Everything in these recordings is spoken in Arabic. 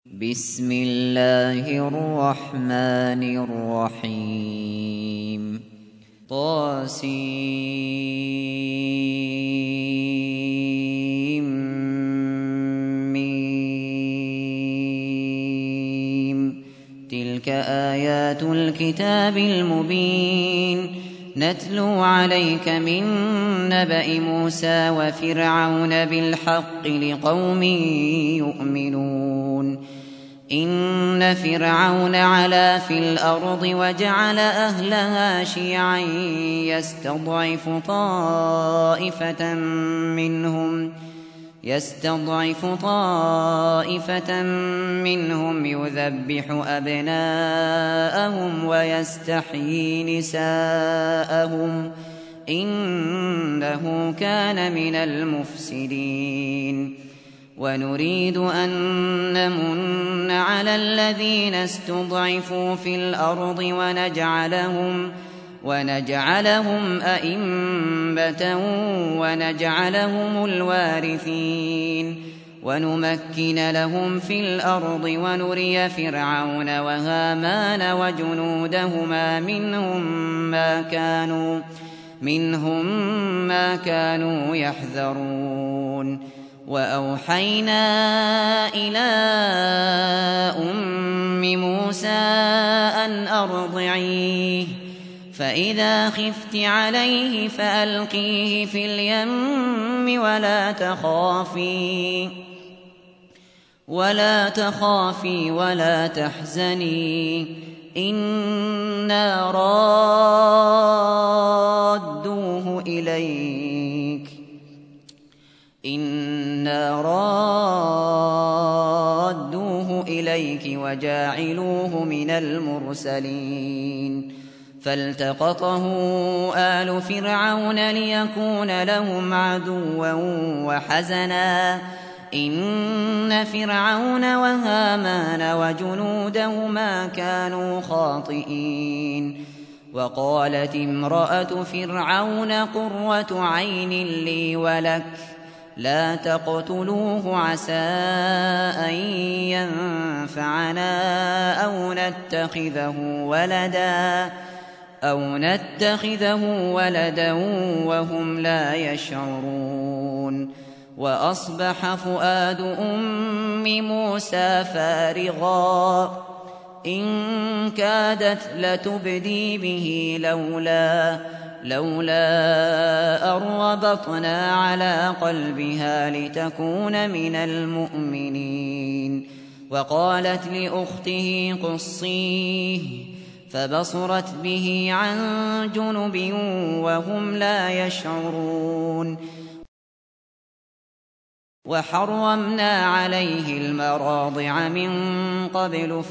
بسم الله الرحمن الرحيم طاسيم تلك آيات الكتاب المبين نتلو عليك من نبأ موسى وفرعون بالحق لقوم يؤمنون إن فرعون علا في الأرض وجعل أهلها شيعا يستضعف طائفة منهم يذبح أبناءهم ويستحيي نساءهم إنه كان من المفسدين ونريد أن نمن على الذين استضعفوا في الأرض ونجعلهم أئمة ونجعلهم الوارثين ونمكن لهم في الأرض ونري فرعون وهامان وجنودهما منهم ما كانوا يحذرون وأوحينا إلى أم موسى أن أرضعيه فإذا خفت عليه فألقيه في اليم ولا تخافي ولا تحزني إنا رادوه إليك وجاعلوه من المرسلين فالتقطه آل فرعون ليكون لهم عدوا وحزنا إن فرعون وهامان وجنودهما كانوا خاطئين وقالت امرأة فرعون قرة عين لي ولك لا تقتلوه عسى أن ينفعنا أو نتخذه ولدا وهم لا يشعرون وأصبح فؤاد أم موسى فارغا إن كادت لتبدي به لولا أن ربطنا على قلبها لتكون من المؤمنين وقالت لأخته قصيه فبصرت به عن جنب وهم لا يشعرون وحرمنا عليه المراضع من قبل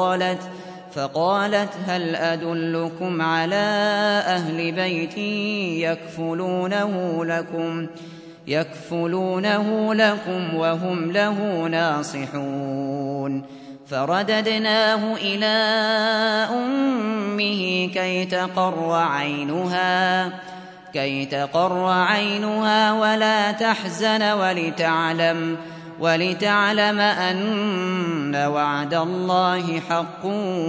فقالت هل أدلكم على أهل بيت يكفلونه لكم وهم له ناصحون فرددناه إلى أمه كي تقر عينها ولا تحزن ولتعلم أن وعد الله حق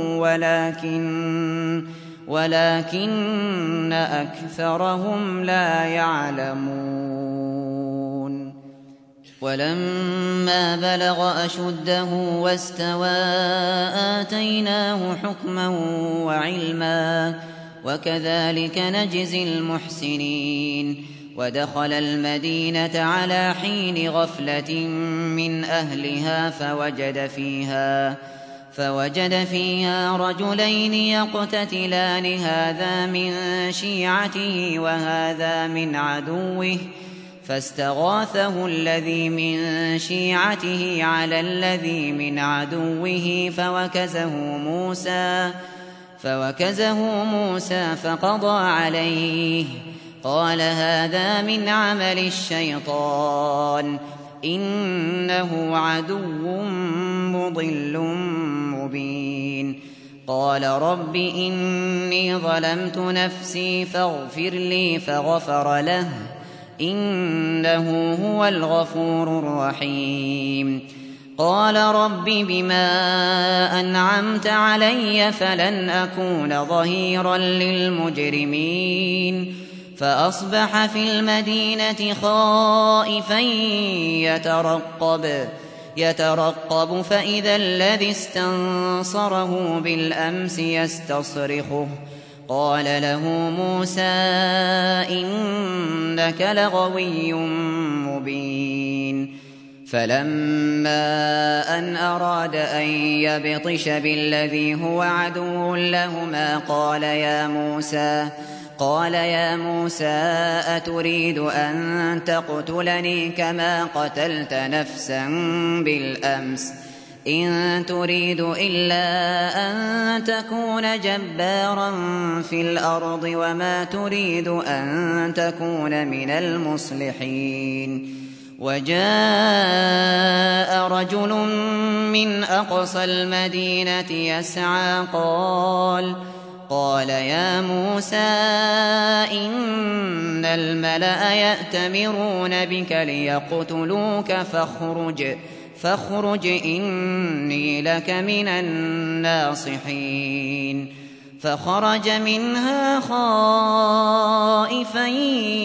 ولكن أكثرهم لا يعلمون ولما بلغ أشده واستوى آتيناه حكما وعلما وكذلك نجزي المحسنين ودخل المدينة على حين غفلة من أهلها فوجد فيها رجلين يقتتلان هذا من شيعته وهذا من عدوه فاستغاثه الذي من شيعته على الذي من عدوه فوكزه موسى فقضى عليه قال هذا من عمل الشيطان إنه عدو مضل مبين قال رب إني ظلمت نفسي فاغفر لي فغفر له إنه هو الغفور الرحيم قال رب بما أنعمت علي فلن أكون ظهيرا للمجرمين فأصبح في المدينة خائفا يترقب فإذا الذي استنصره بالأمس يستصرخه قال له موسى إنك لغوي مبين فلما أن أراد أن يبطش بالذي هو عدو لهما قال يا موسى أتريد أن تقتلني كما قتلت نفسا بالأمس إن تريد إلا أن تكون جبارا في الأرض وما تريد أن تكون من المصلحين وجاء رجل من أقصى المدينة يسعى قال يا موسى إن الملأ يأتمرون بك ليقتلوك فاخرج إني لك من الناصحين فخرج منها خائفا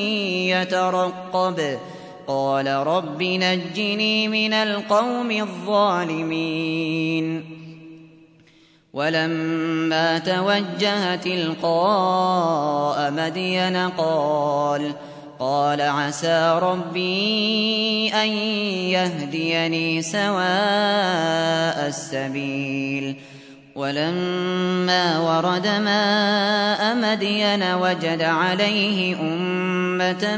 يترقب قال رب نجني من القوم الظالمين ولما توجه تلقاء مدين قال عسى ربي أن يهديني سواء السبيل ولما ورد ماء مدين وجد عليه أمة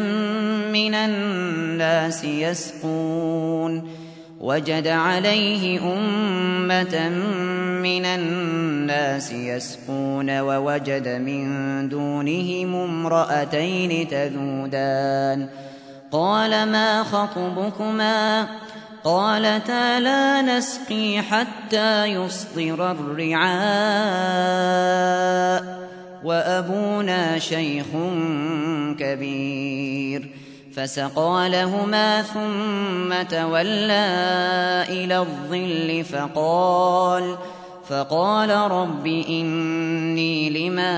من الناس يسقون ووجد من دونهم امرأتين تذودان قال ما خطبكما قالتا لا نسقي حتى يصدر الرعاء وأبونا شيخ كبير فسقى لهما ثم تولى إلى الظل فقال رب إني لما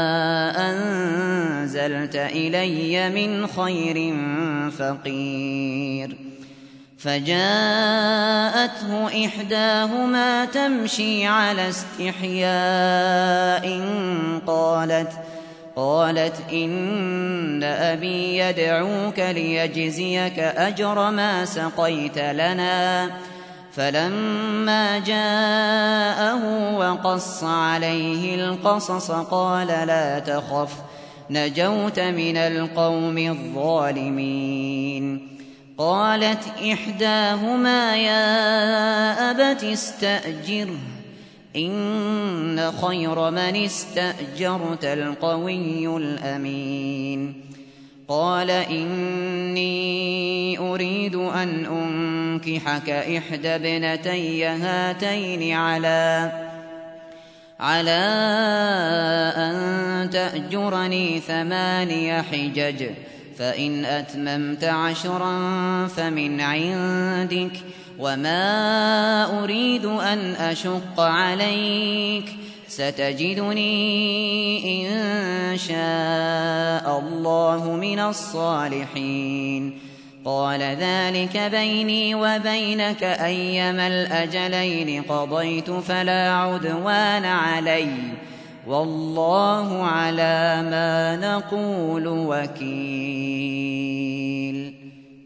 أنزلت إلي من خير فقير فجاءته إحداهما تمشي على استحياء قالت إن أبي يدعوك ليجزيك أجر ما سقيت لنا فلما جاءه وقص عليه القصص قال لا تخف نجوت من القوم الظالمين قالت إحداهما يا أبت استأجره إن خير من استأجرت القوي الأمين قال إني أريد أن أنكحك إحدى ابنتي هاتين على أن تأجرني 8 حجج فإن أتممت 10 فمن عندك وما أريد أن أشق عليك ستجدني إن شاء الله من الصالحين قال ذلك بيني وبينك أيما الأجلين قضيت فلا عدوان علي والله على ما نقول وكيل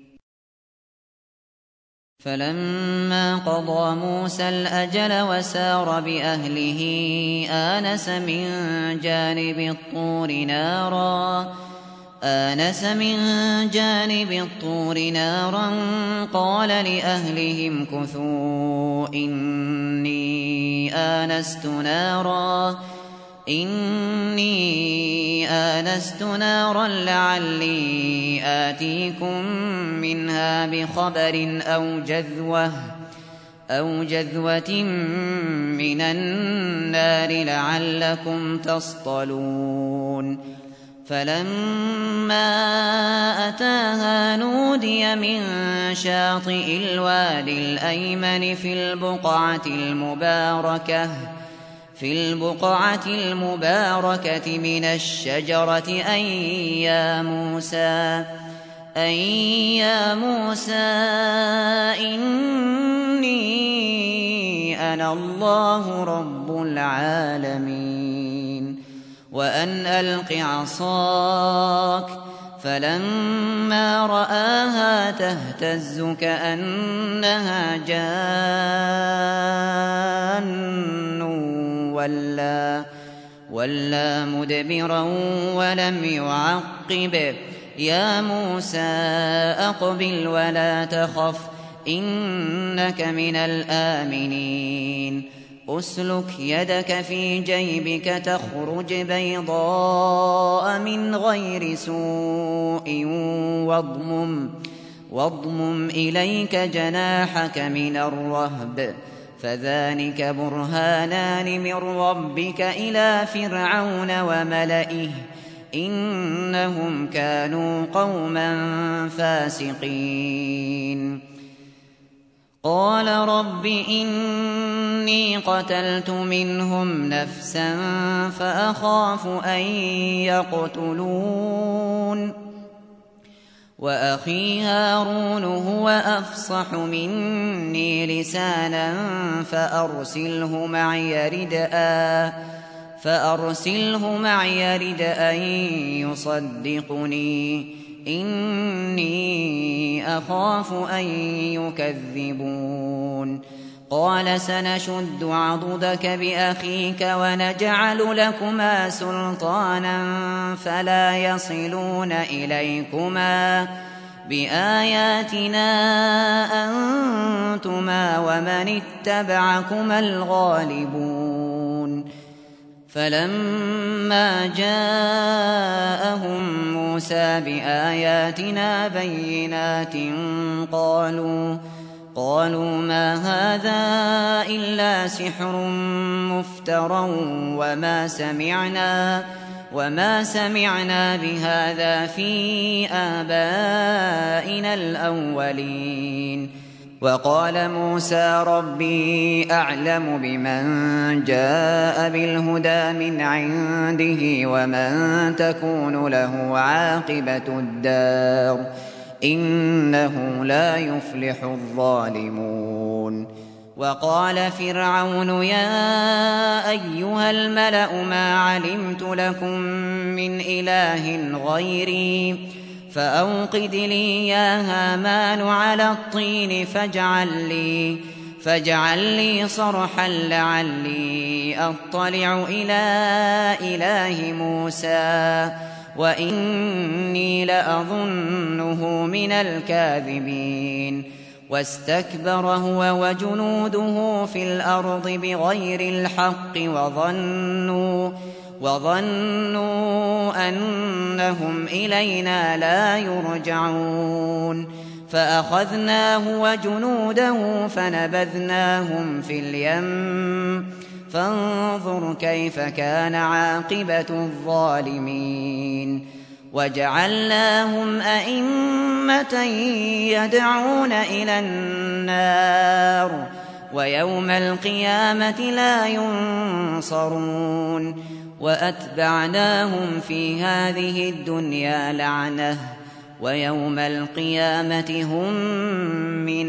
فلما قضى موسى الأجل وسار بأهله آنس من جانب الطور نارا قال لأهلهم كثوا إني آنست نارا لعلي آتيكم منها بخبر أو جذوة من النار لعلكم تصطلون فلما أتاها نودي من شاطئ الوادي الأيمن في البقعة المباركة من الشجرة أن يا موسى إني أنا الله رب العالمين وأن ألق عصاك فلما رآها تهتز كأنها جان ولا مدبرا ولم يعقب يا موسى أقبل ولا تخف إنك من الآمنين أسلك يدك في جيبك تخرج بيضاء من غير سوء واضمم إليك جناحك من الرهب فذلك برهانان من ربك إلى فرعون وملئه إنهم كانوا قوما فاسقين قال رب إني قتلت منهم نفسا فأخاف أن يقتلون وأخي هارون هو أفصح مني لسانا فأرسله معي يرد أن يصدقني إني أخاف أن يكذبون قال سنشد عضدك بأخيك ونجعل لكما سلطانا فلا يصلون إليكما بآياتنا أنتما ومن اتبعكما الغالبون فلما جاءهم موسى بآياتنا بينات قالوا ما هذا إلا سحر مفترى وما سمعنا بهذا في آبائنا الأولين وقال موسى ربي أعلم بمن جاء بالهدى من عنده ومن تكون له عاقبة الدار إنه لا يفلح الظالمون وقال فرعون يا أيها الملأ ما علمت لكم من إله غيري فأوقد لي يا هامان على الطين فاجعل لي صرحا لعلي أطلع إلى إله موسى وإني لأظنه من الكاذبين واستكبر هو وجنوده في الأرض بغير الحق وظنوا أنهم إلينا لا يرجعون فأخذناه وجنوده فنبذناهم في اليم فانظر كيف كان عاقبة الظالمين وجعلناهم أئمة يدعون إلى النار ويوم القيامة لا ينصرون وأتبعناهم في هذه الدنيا لعنة ويوم القيامة هم من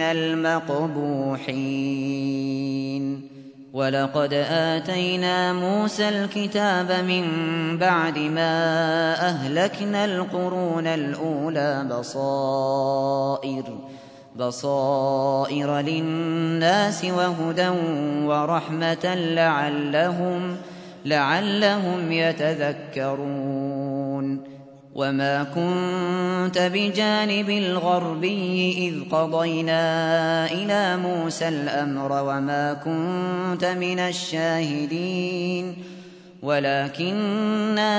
المقبوحين ولقد آتينا موسى الكتاب من بعد ما أهلكنا القرون الأولى بصائر للناس وهدى ورحمة لعلهم يتذكرون وما كنت بجانب الغربي إذ قضينا إلى موسى الأمر وما كنت من الشاهدين ولكننا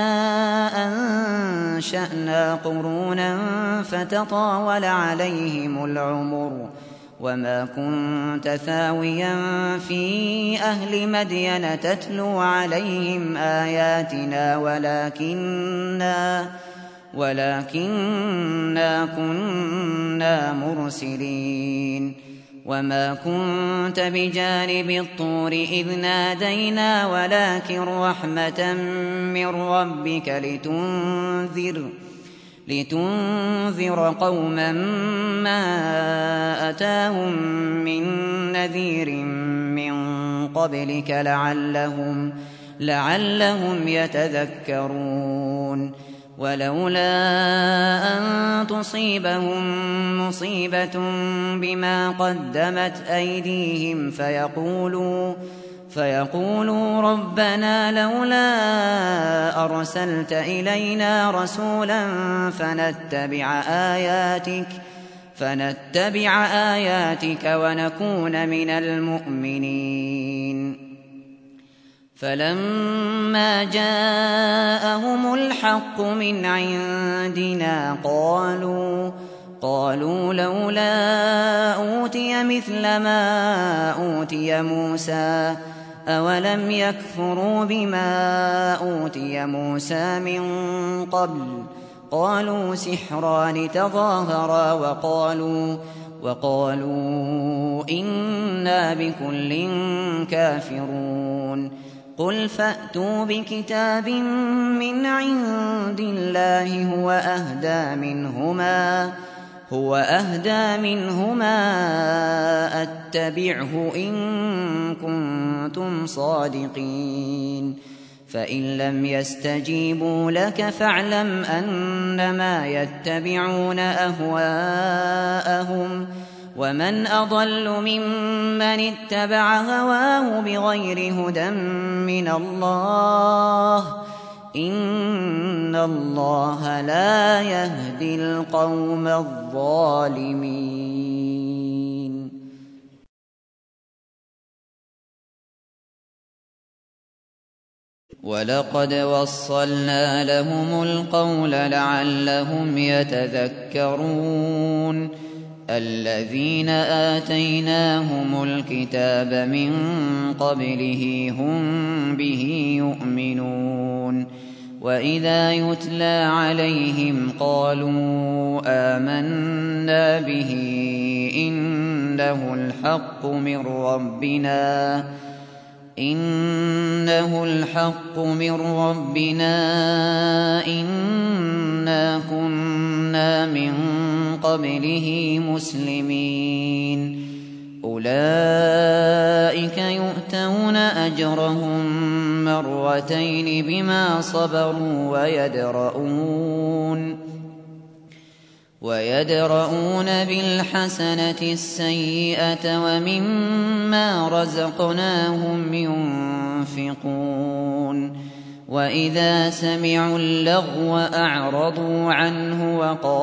أنشأنا قرونا فتطاول عليهم العمر وما كنت ثاويا في أهل مدين تتلو عليهم آياتنا ولكننا كنا مرسلين. وما كنت بجانب الطور إذ نادينا ولكن رحمة من ربك لتنذر قوما ما أتاهم من نذير من قبلك لعلهم يتذكرون. ولولا أن تصيبهم مصيبة بما قدمت أيديهم فيقولوا ربنا لولا أرسلت إلينا رسولا فنتبع آياتك ونكون من المؤمنين. فلما جاءهم الحق من عندنا قالوا لولا أوتي مثل ما أوتي موسى أولم يكفروا بما أوتي موسى من قبل. قالوا سحران تظاهرا وقالوا إنا بكل كافرون. قل فأتوا بكتاب من عند الله هو أهدى منهما أتبعه إن كنتم صادقين. فإن لم يستجيبوا لك فاعلم أنما يتبعون أهواءهم ومن أضل ممن اتبع هواه بغير هدى من الله إن الله لا يهدي القوم الظالمين. ولقد وصلنا لهم القول لعلهم يتذكرون. الذين آتيناهم الكتاب من قبله هم به يؤمنون. وإذا يتلى عليهم قالوا آمنا به إنه الحق من ربنا إنا كنا من قبله مسلمين. أولئك يؤتون أجرهم مرتين بما صبروا ويدرؤون بالحسنة السيئة ومما رزقناهم ينفقون. وإذا سمعوا اللغو أعرضوا عنه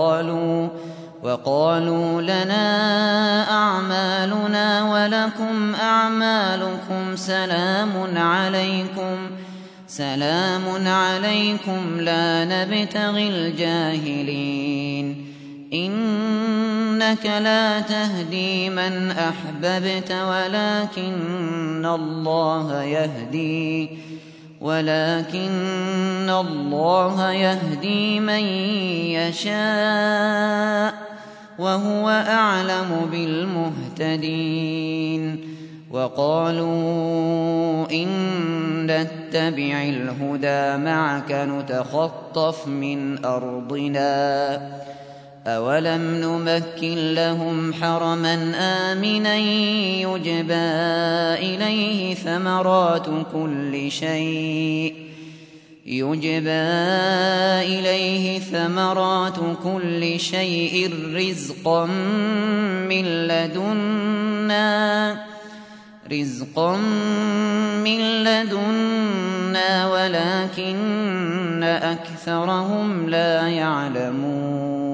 وقالوا لنا أعمالنا ولكم أعمالكم سلام عليكم لا نبتغي الجاهلين. إنك لا تهدي من أحببت ولكن الله يهدي من يشاء وهو أعلم بالمهتدين. وقالوا إن نتبع الهدى معك نتخطف من أرضنا أولم نمكن لهم حرما آمنا يجبى إليه ثمرات كل شيء رزقا من لدنا ولكن أكثرهم لا يعلمون.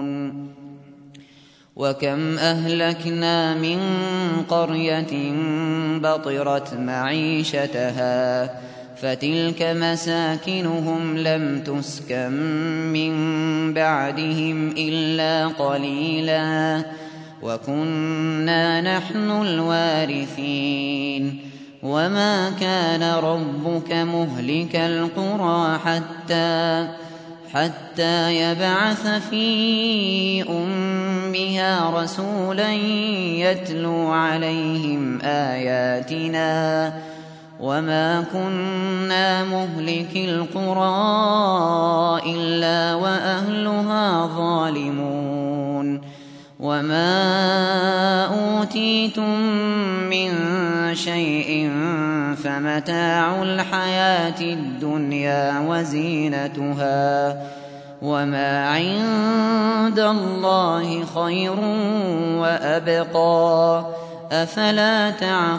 وكم أهلكنا من قرية بطرت معيشتها فتلك مساكنهم لم تسكن من بعدهم إلا قليلا وكنا نحن الوارثين وما كان ربك مهلك القرى حتى يبعث في أمها رسولا يتلو عليهم آياتنا وما كنا مهلك القرى إلا وأهلها ظالمون وما أوتيتم من شيء فمتاع الحياة الدنيا وزينتها وما عند الله خير وأبقى أفلا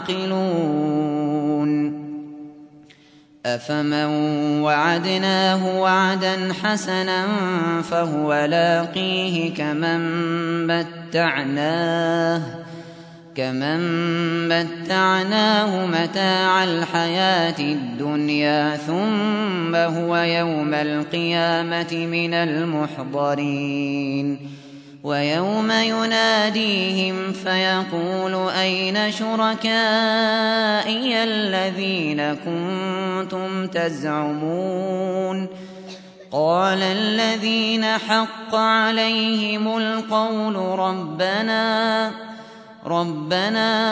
تعقلون أفمن وعدناه وعدا حسنا فهو لاقيه كمن متعناه متاع الحياة الدنيا ثم هو يوم القيامة من المحضرين ويوم يناديهم فيقول أين شركائي الذين كنتم تزعمون قال الذين حق عليهم القول ربنا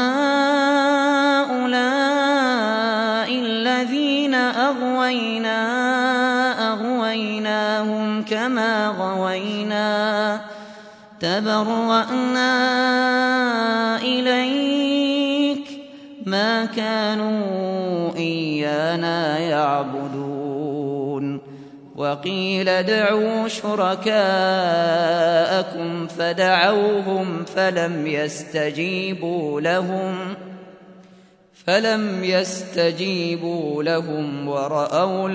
هؤلاء الذين أغويناهم كما غوينا تبرأنا إليك ما كانوا إيانا يعبدون وقيل ادعوا شركاءكم فدعوهم فلم يستجيبوا لهم ورأوا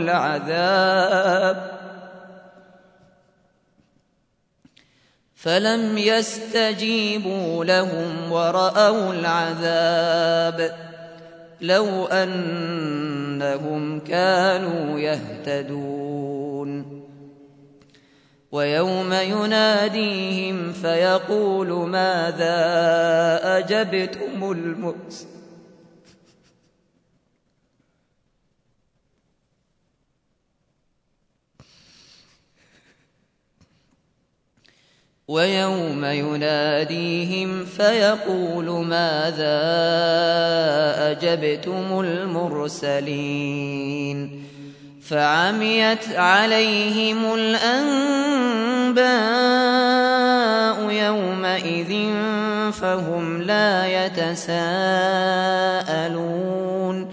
العذاب لو أنهم كانوا يهتدون ويوم يناديهم فيقول ماذا أجبتم المرسلين ويوم يناديهم فيقول ماذا أجبتم المرسلين فعميت عليهم الأنباء يومئذ فهم لا يتساءلون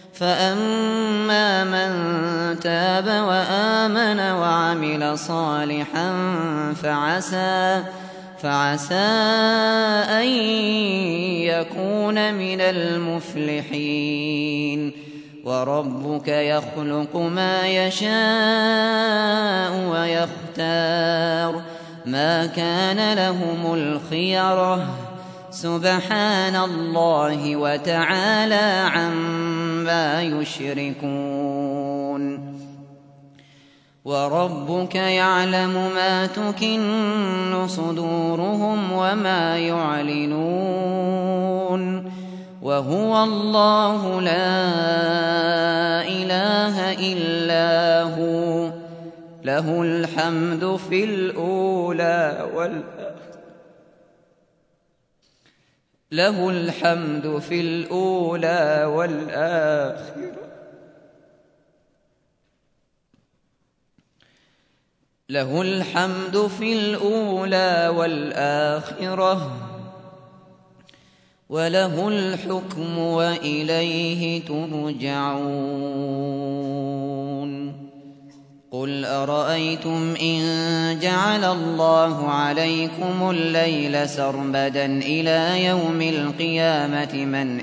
فأما من تاب وآمن وعمل صالحا فعسى أن يكون من المفلحين وربك يخلق ما يشاء ويختار ما كان لهم الخيرة سبحان الله وتعالى عما يشركون وربك يعلم ما تكن صدورهم وما يعلنون وهو الله لا إله إلا هو له الحمد في الأولى والآخرة له الحمد في الأولى والآخرة وله الحكم وإليه ترجعون قل أرأيتم إن جعل الله عليكم الليل سرمدا إلى يوم القيامة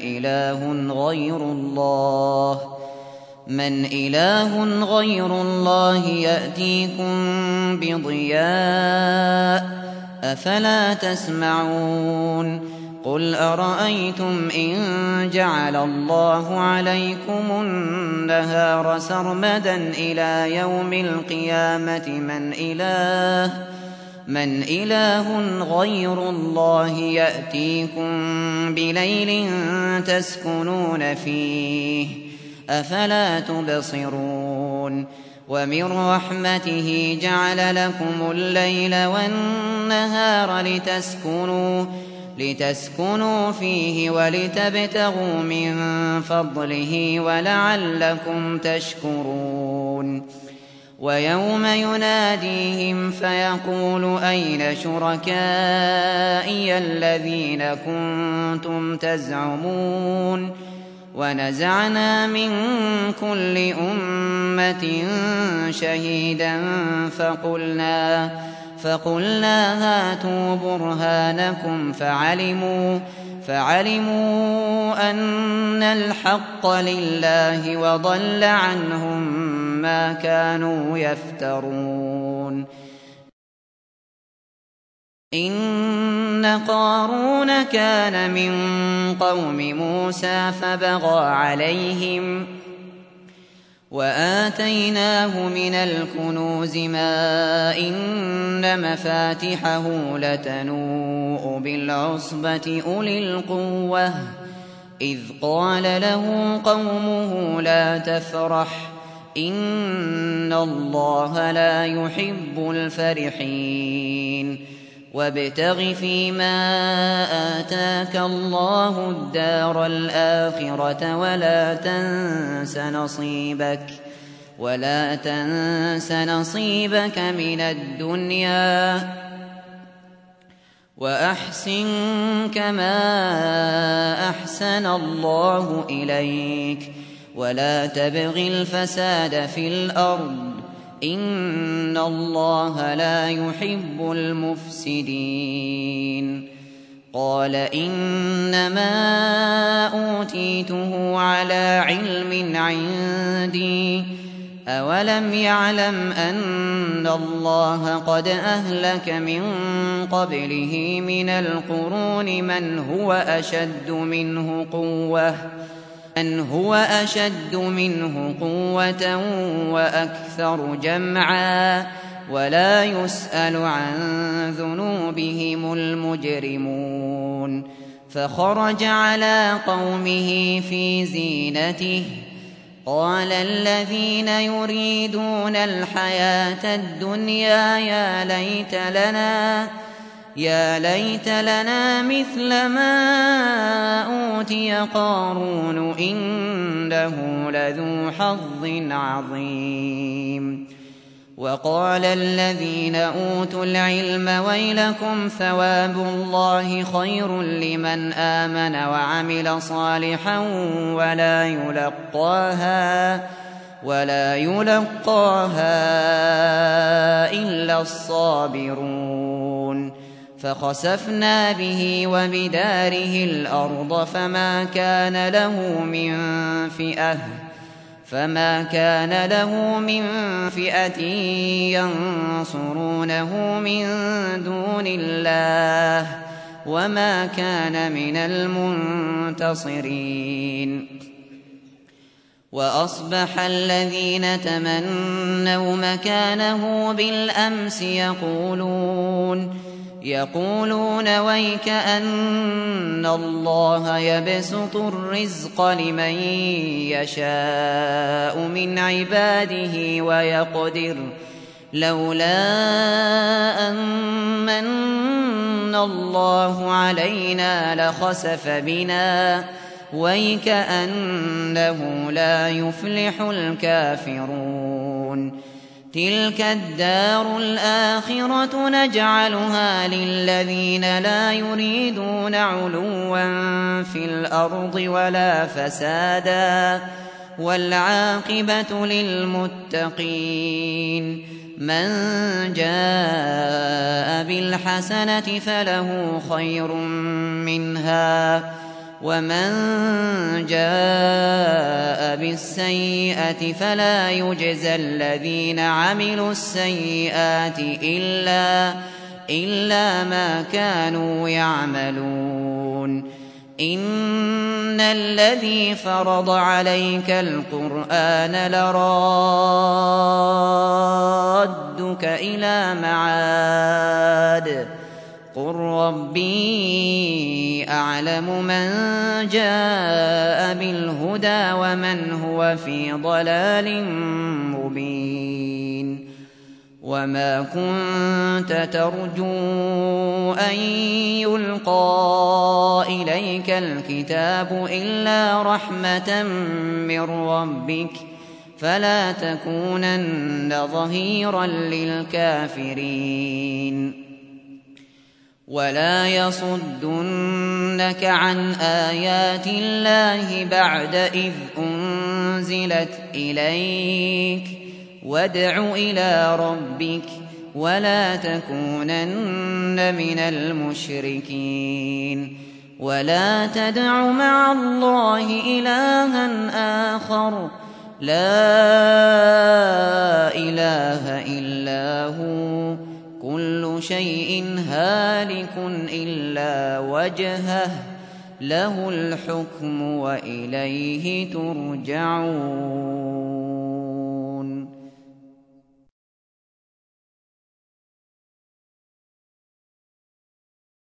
من إله غير الله يأتيكم بضياء أفلا تسمعون قل أرأيتم إن جعل الله عليكم النهار سرمدا إلى يوم القيامة من إله غير الله يأتيكم بليل تسكنون فيه أفلا تبصرون ومن رحمته جعل لكم الليل والنهار لتسكنوا فيه ولتبتغوا من فضله ولعلكم تشكرون ويوم يناديهم فيقول أين شركائي الذين كنتم تزعمون ونزعنا من كل أمة شهيدا فقلنا هاتوا برهانكم فعلموا أن الحق لله وضل عنهم ما كانوا يفترون إن قارون كان من قوم موسى فبغى عليهم وآتيناه من الكنوز ما إن مفاتحه لتنوء بالعصبة أولي القوة إذ قال له قومه لا تفرح إن الله لا يحب الفرحين وابتغ فيما آتاك الله الدار الآخرة ولا تنس نصيبك من الدنيا وأحسن كما أحسن الله إليك ولا تبغ الفساد في الأرض إن الله لا يحب المفسدين قال إنما أوتيته على علم عندي أولم يعلم أن الله قد أهلك من قبله من القرون من هو أشد منه قوة وأكثر جمعا ولا يسأل عن ذنوبهم المجرمون فخرج على قومه في زينته قال الذين يريدون الحياة الدنيا يا ليت لنا مثل ما أوتي قارون إنه لذو حظ عظيم وقال الذين أوتوا العلم ويلكم ثواب الله خير لمن آمن وعمل صالحا ولا يلقاها إلا الصابرون فخسفنا به وبداره الأرض فما كان له من فئة ينصرونه من دون الله وما كان من المنتصرين وأصبح الذين تمنوا مكانه بالأمس يقولون ويك أن الله يبسط الرزق لمن يشاء من عباده ويقدر لولا أن من الله علينا لخسف بنا ويك أنه لا يفلح الكافرون تلك الدار الآخرة نجعلها للذين لا يريدون علوا في الأرض ولا فسادا والعاقبة للمتقين من جاء بالحسنة فله خير منها ومن جاء بالسيئة فلا يجزى الذين عملوا السيئات إلا ما كانوا يعملون إن الذي فرض عليك القرآن لرادك إلى معاد قل ربي أعلم من جاء بالهدى ومن هو في ضلال مبين وما كنت ترجو أن يلقى إليك الكتاب إلا رحمة من ربك فلا تكونن ظهيرا للكافرين ولا يصدنك عن آيات الله بعد إذ أنزلت إليك وادع إلى ربك ولا تكونن من المشركين ولا تدع مع الله إلها آخر لا إله إلا هو كل شيء هالك إلا وجهه له الحكم وإليه ترجعون